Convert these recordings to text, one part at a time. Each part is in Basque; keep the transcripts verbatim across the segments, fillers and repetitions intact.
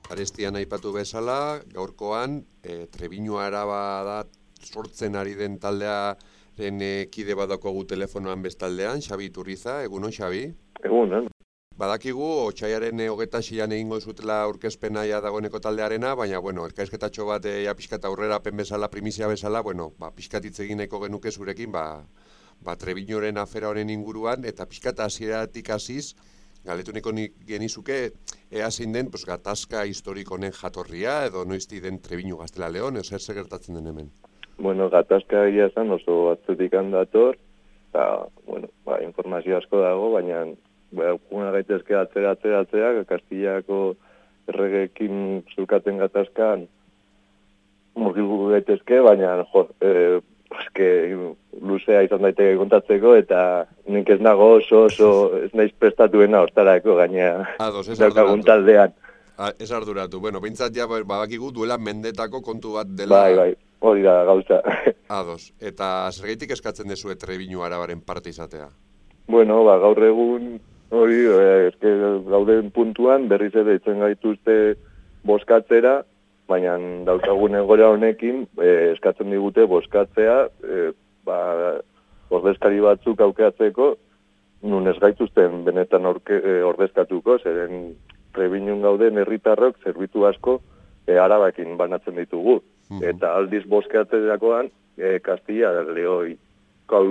Arestian aipatu bezala, gaurkoan, e, Trebiñu Araba da sortzen ari den taldearen e, kide badakogu telefonoan bestaldean, Xabi Iturriza, egunon Xabi? Egunon. Badakigu, otsailaren e, hogeta seian egingo zutela aurkezpena ja dagoeneko taldearena, baina, bueno, elkarrizketatxo bat e, ja pixkat aurrerapen bezala, primizia bezala, bueno, ba, pixkat hitz egineko genuke zurekin, ba, ba Trebiñuren afera honen inguruan, eta pixkat hasieratik hasiz, galetuneko genizuke, ea zein den, pues, gatazka historiko honen jatorria, edo noizti den Trebiñu Gaztela Leon, edo zer zer gertatzen den hemen? Bueno, gatazka egia esan oso atzutik handator, eta, bueno, ba, informazio asko dago, baina, ba, una gaitezke atzera, atzera, atzera, Kastillako erregekin zulkaten gatazkan, murgilgu gaitezke, baina, jo, e, eske, luzea izan daiteke kontatzeko, eta nik ez nago oso, oso, ez naiz prestatuena hortarako, gaina, daukagun taldean. A, ez arduratu, bueno, bintzat ja badakigu duela mendetako kontu bat dela... Bai, bai, hori da gauza. Ados, eta zergaitik eskatzen dezu Trebiñu Arabaren parte izatea? Bueno, ba, gaur egun, hori, eh, eske gauden puntuan, berriz ere itzen gaituzte boskatzera, baina daukagun egoera honekin, eh, eskatzen digute boskatzea, eh, ba, ordezkari batzuk aukeatzeko, nun ez gaituzten benetan orke, eh, ordezkatuko, zeren Trebiñun gauden herritarrok zerbitu asko e, Arabakin banatzen ditugu. Uh-huh. Eta aldiz boskeatzerakoan, e, Kastilla Leoi kau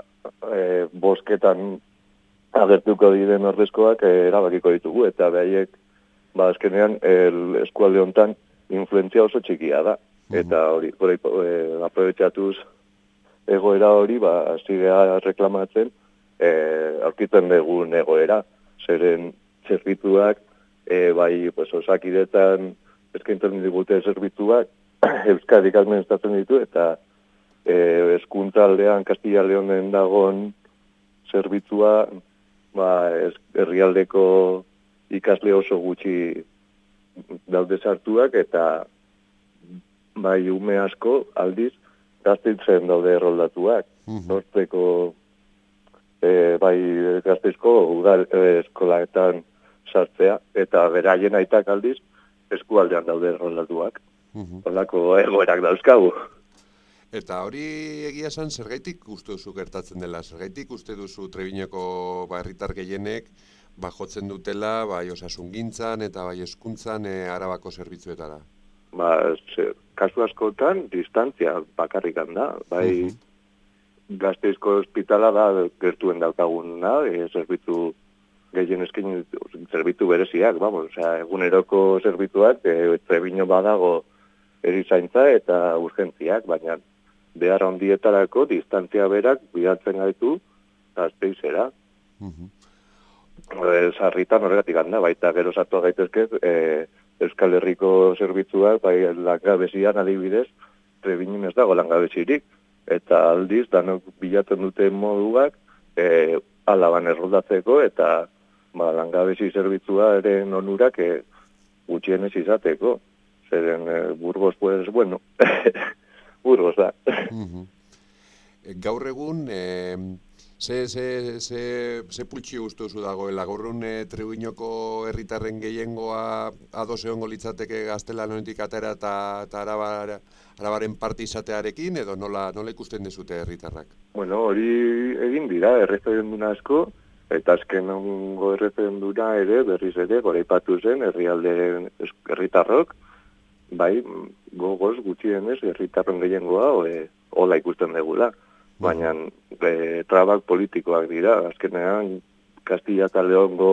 e, bosketan agertuko diren ordezkoak e, erabakiko ditugu. Eta behaiek, ba, azkenean, el eskualde hontan influentzia oso txikia da. Uh-huh. Eta hori, hori e, aprobetxatuz egoera hori, ba, azigea reklamatzen, e, aurkitzen dugun egoera. Zeren zerbituak, E, bai, pues, osakidetan eskaintzen digute zerbituak, Euskadik administratzen ditu, eta e, eskuntaldean, Kastilla Leonen dagon zerbitzua, ba, ez, herrialdeko ikasle oso gutxi daude sartuak, eta bai, ume asko aldiz Gasteizen daude erroldatuak. Uh-huh. Norteko, e, bai, Gasteizko udal e, eskolaetan sartzea, eta beraien aitak aldiz eskualdean daude erroldatuak. Uh-huh. Horlako egoerak dauzkagu. Eta hori egia esan zergaitik uste duzu gertatzen dela? Zergaitik uste duzu Trebiñoko ba, herritar gehienek ba, jotzen dutela bai osasungintzan eta bai hezkuntzan e, Arabako zerbitzuetara? Ba, ze, kasu askotan distantzia bakarrikan da. Bai, uh-huh. Gasteizko ospitala da gertuen daukaguna, e, zerbitzu gehien eskin zerbitu bereziak, vamos, osea, eguneroko zerbituak, e, Trebiño badago erizaintza eta urgentziak, baina behar handietarako distantzia berak bidatzen gaitu Gasteizera. Uh-huh. E, sarritan horregatik handa, baita gero sartu gaitezke e, Euskal Herriko zerbitzuak, bai langabezian adibidez, Trebiñon ez dago langabezirik, eta aldiz danok bilatzen dute moduak e, alaban erroldatzeko, eta ba, langabezi zerbitzua ere onurak e, gutxienez izateko. Zeren e, Burgos, pues, bueno, Burgos da. Uh-huh. Gaur egun, e, ze, ze, ze, ze pultxi guztuzu dagoela? Gaur egun e, Trebiñoko herritarren gehiengoa ados egongo litzateke Gaztelanoetik atera eta, eta arabar, arabaren parte izatearekin, edo nola, nola ikusten dezute herritarrak? Bueno, hori egin dira, erreferenduna asko, eta azken ongo erreferenduna ere, berriz ere, goraipatu zen, herrialderen herritarrok, bai, gogoz gutxienez, herritarren gehiengoa, e, hola ikusten degula. Baina e, trabak politikoak dira, azkenean, Kastilla eta Leongo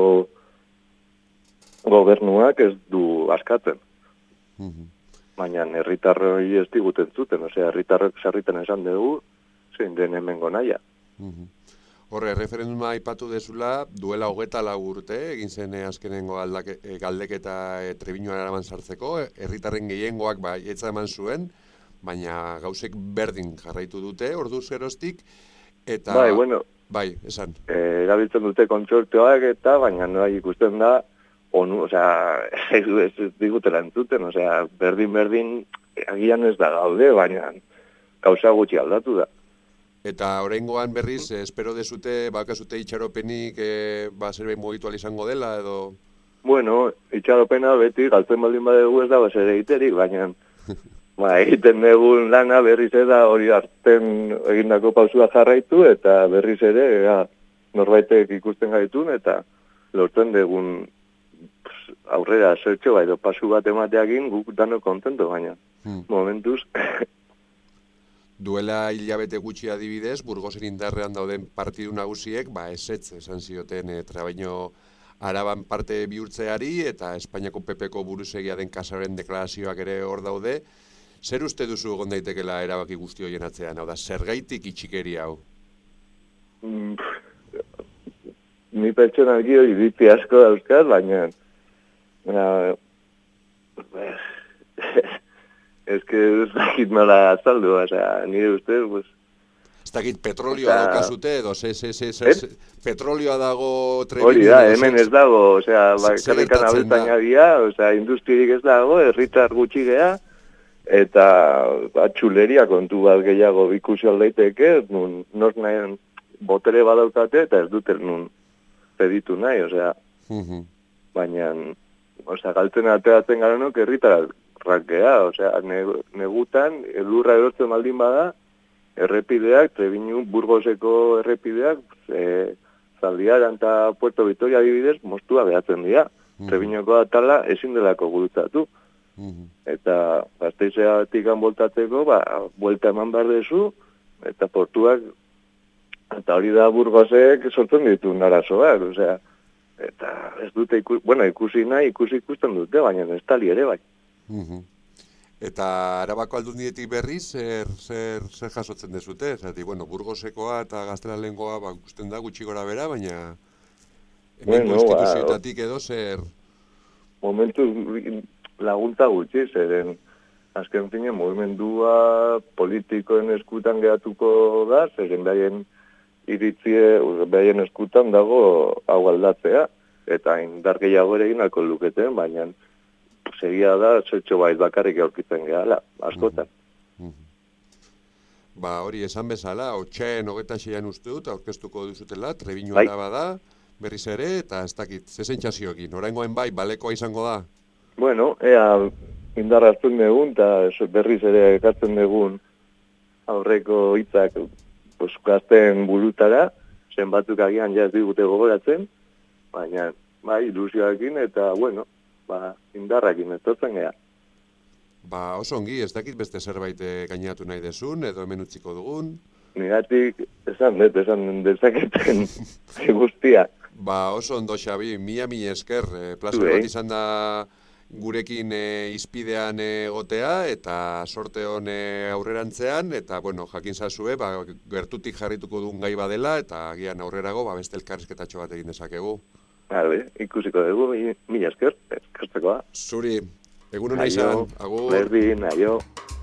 gobernuak ez du askatzen. Uh-huh. Baina herritarroi ez diguten zuten, osea, herritarrok sarritan esan dugu, zein den hemengo naia. Uh-huh. Horre, referenduma aipatu dezula, duela hogeta lau urte, egin zen azkenengo aldake, e, galdeketa e, Trebiñuan Araban sartzeko, herritarren gehiengoak bai, etza eman zuen, baina gauzek berdin jarraitu dute, orduz geroztik, eta... Bai, bueno, bai, esan. E, erabiltzen dute kontsorteoak eta, baina no ikusten da, onu, osea, ez, ez digutela entzuten, osea, berdin-berdin agian ez da gaude, baina gauza gutxi aldatu da. Eta oraingoan berriz, eh, espero dezute, bakazute itxaropenik, eh, ba, zerbait mugitu izango dela, edo... Bueno, itxaropena beti galtzen baldin badegu ez dago zer egiterik, baina ba, egiten dugun lana berriz ere hori arten egindako pausua jarraitu eta berriz ere ja, norbaitek ikusten gaitun eta lortzen dugun pues, aurrera zertxo bai, pasu bat emateakin guk dano kontento, baina hmm. momentuz. Duela hilabete gutxi adibidez, Burgosen indarrean dauden partidu nagusiek, ba, ezetz esan zioten e, Trebaño Araban parte bihurtzeari eta Espainiako P P ko buruzegia den Kasaren deklarazioak ere hor daude. Zer uste duzu egon daitekela erabaki guzti horien atzean, hau da, zergaitik itxikeri hau? Mm, ni pertsonalki hori biti asko dauzkat, baina baina ez que ez dakit nola azaldu, osea, nire ustez, pues ez dakit petrolioa daukazute edo, ze, ze, ze, ze, ze, petrolioa dago Trebiño. Hori da, hemen ez dago, osea, bakarrikan abeltaina dira, osea, industririk ez dago, herritar gutxi gea, eta ba, txuleria kontu bat gehiago ikusi aldaiteke, nun, nos nahi botere badaukate, eta ez duten nun peditu nahi, osea, uh-huh. baina, osea, galtzen ateratzen garenok herritar rakea, osea, negutan, elurra erortzen baldin bada, errepideak, Trebiñu, Burgoseko errepideak, e, Zaldiaran eta Puerto Vitoria adibidez, moztua behatzen dira. Mm. Trebiñoko atala ezin delako gurutzatu. Mm. Eta Gasteizeatik voltatzeko, ba, buelta eman behar dezu, eta portuak, eta hori da Burgosek sortzen ditu narazoak, osea, eta ez dute ikusi, bueno, ikusi nahi, ikusi ikusten dute, baina ez tali ere bai. Mm-hmm. Eta Arabako aldundietik berriz, zer, zer, zer jasotzen dezute? Zati, bueno, Burgosekoa eta Gaztelalengoa ba, ikusten da gutxi gora bera, baina hemengo bueno, instituzioetatik edo zer... Momentu laguntza gutxi, zeren azken fine, movimendua politikoen eskutan geratuko da, zeren behaien iritzie, behaien eskutan dago hau aldatzea, eta indar gehiago ere egin alko luketen, baina segia da, zertxo bait bakarrik aurkitzen gehala, askotan. Mm-hmm. Ba, hori esan bezala, otxaen hogeita seian uste dut, aurkeztuko duzutela, Trebiño Araba da, berriz ere, eta ez dakit, zezen txasioekin, oraingoen bai, balekoa izango da? Bueno, ea, indarra hartzen dugun, eta berriz ere ekartzen dugun aurreko hitzak pues, gazten burutara, zen batzuk agian jaz digute gogoratzen, baina, bai, ilusioakin, eta, bueno, ba, indarrakin etortzen geha. Ba, oso ongi, ez dakit beste zerbait gainatu nahi desun, edo hemen utziko dugun? Nigatik, esan dut, esan dezaketen guztia. Ba, oso ondo, Xabi, mila mila esker, e, plazer bat izan da gurekin e, izpidean egotea, eta sorte hon e, aurrerantzean, eta, bueno, jakin zazue, ba, gertutik jarrituko duen gai badela, eta agian aurrerago, ba, beste elkarrizketatxo bat egin dezakegu. Albe, ikusiko dugu, mila esker, eskertzekoa. Zuri, egun hona izan, agur. Berdin, aio.